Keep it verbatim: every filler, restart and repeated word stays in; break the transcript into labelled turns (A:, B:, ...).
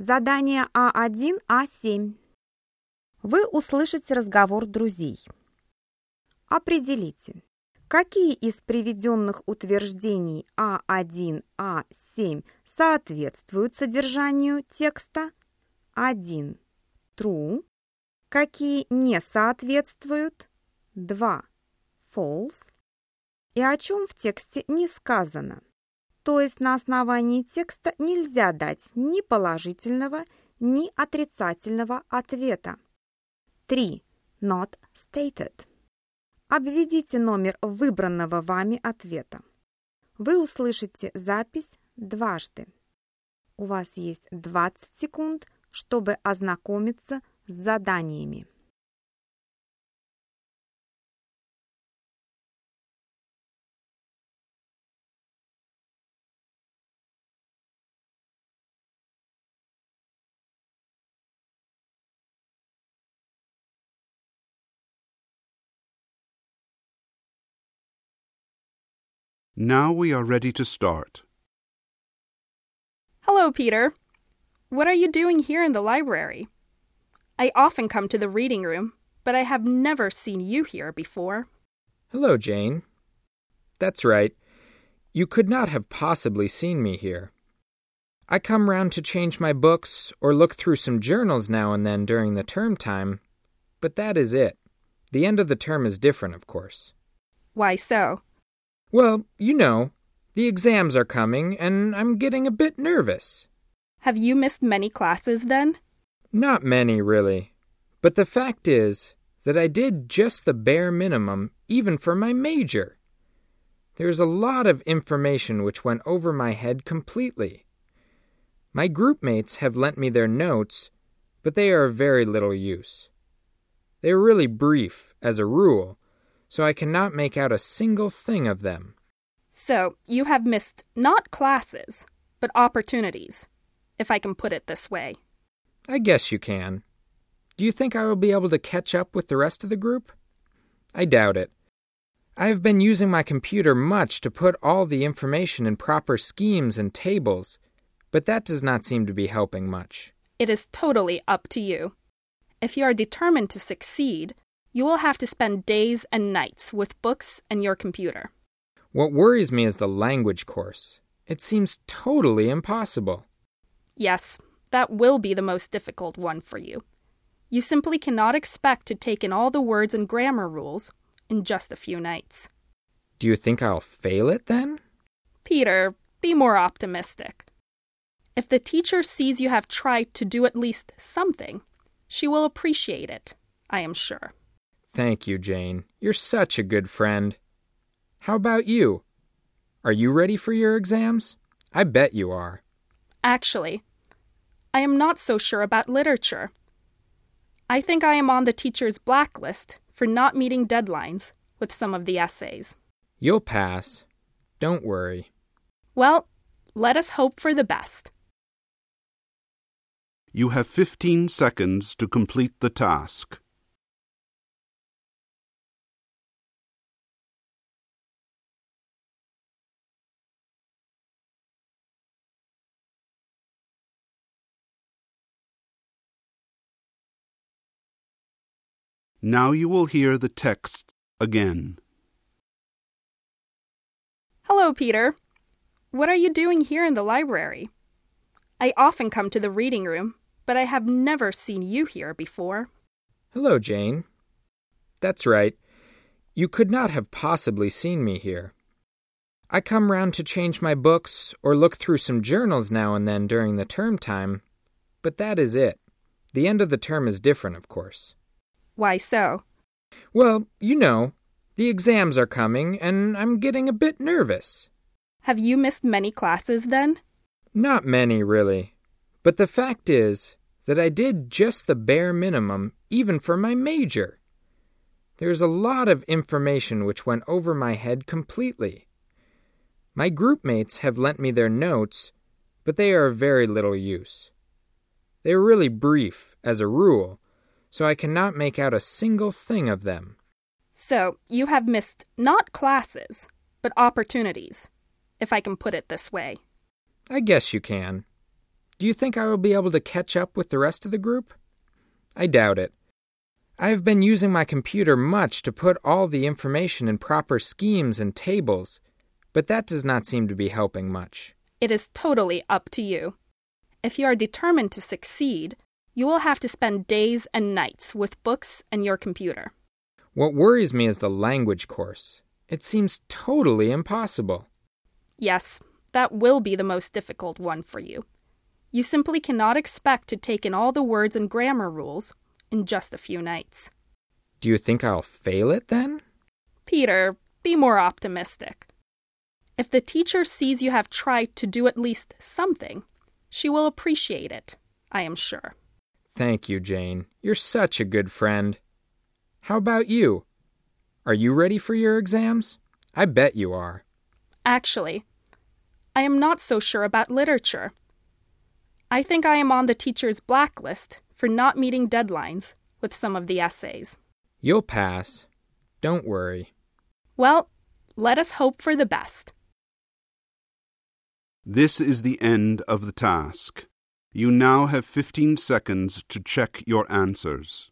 A: Задание А один, А семь. Вы услышите разговор друзей. Определите, какие из приведенных утверждений А один, А семь соответствуют содержанию текста. один. True. Какие не соответствуют. два. False. И о чем в тексте не сказано. То есть на основании текста нельзя дать ни положительного, ни отрицательного ответа. три. Not stated. Обведите номер выбранного вами ответа. Вы услышите запись дважды. У вас есть двадцать секунд, чтобы ознакомиться с заданиями.
B: Now we are ready to start.
C: Hello, Peter. What are you doing here in the library? I often come to the reading room, but I have never seen you here before.
D: Hello, Jane. That's right. You could not have possibly seen me here. I come round to change my books or look through some journals now and then during the term time, but that is it. The end of the term is different, of course.
C: Why so?
D: Well, you know, the exams are coming, and I'm getting a bit nervous.
C: Have you missed many classes then?
D: Not many, really. But the fact is that I did just the bare minimum, even for my major. There's a lot of information which went over my head completely. My group mates have lent me their notes, but they are of very little use. They are really brief, as a rule, so I cannot make out a single thing of them.
C: So, you have missed not classes, but opportunities, if I can put it this way.
D: I guess you can. Do you think I will be able to catch up with the rest of the group? I doubt it. I have been using my computer much to put all the information in proper schemes and tables, but that does not seem to be helping much.
C: It is totally up to you. If you are determined to succeed, you will have to spend days and nights with books and your computer.
D: What worries me is the language course. It seems totally impossible.
C: Yes, that will be the most difficult one for you. You simply cannot expect to take in all the words and grammar rules in just a few nights.
D: Do you think I'll fail it then?
C: Peter, be more optimistic. If the teacher sees you have tried to do at least something, she will appreciate it, I am sure.
D: Thank you, Jane. You're such a good friend. How about you? Are you ready for your exams? I bet you are.
C: Actually, I am not so sure about literature. I think I am on the teacher's blacklist for not meeting deadlines with some of the essays.
D: You'll pass. Don't worry.
C: Well, let us hope for the best.
B: You have fifteen seconds to complete the task. Now you will hear the text again.
C: Hello, Peter. What are you doing here in the library? I often come to the reading room, but I have never seen you here before.
D: Hello, Jane. That's right. You could not have possibly seen me here. I come round to change my books or look through some journals now and then during the term time, but that is it. The end of the term is different, of course.
C: Why so?
D: Well, you know, the exams are coming, and I'm getting a bit nervous.
C: Have you missed many classes then?
D: Not many, really. But the fact is that I did just the bare minimum, even for my major. There's a lot of information which went over my head completely. My group mates have lent me their notes, but they are of very little use. They are really brief, as a rule, so I cannot make out a single thing of them.
C: So, you have missed not classes, but opportunities, if I can put it this way.
D: I guess you can. Do you think I will be able to catch up with the rest of the group? I doubt it. I have been using my computer much to put all the information in proper schemes and tables, but that does not seem to be helping much.
C: It is totally up to you. If you are determined to succeed, you will have to spend days and nights with books and your computer.
D: What worries me is the language course. It seems totally impossible.
C: Yes, that will be the most difficult one for you. You simply cannot expect to take in all the words and grammar rules in just a few nights.
D: Do you think I'll fail it then?
C: Peter, be more optimistic. If the teacher sees you have tried to do at least something, she will appreciate it, I am sure.
D: Thank you, Jane. You're such a good friend. How about you? Are you ready for your exams? I bet you are.
C: Actually, I am not so sure about literature. I think I am on the teacher's blacklist for not meeting deadlines with some of the essays.
D: You'll pass. Don't worry.
C: Well, let us hope for the best.
B: This is the end of the task. You now have fifteen seconds to check your answers.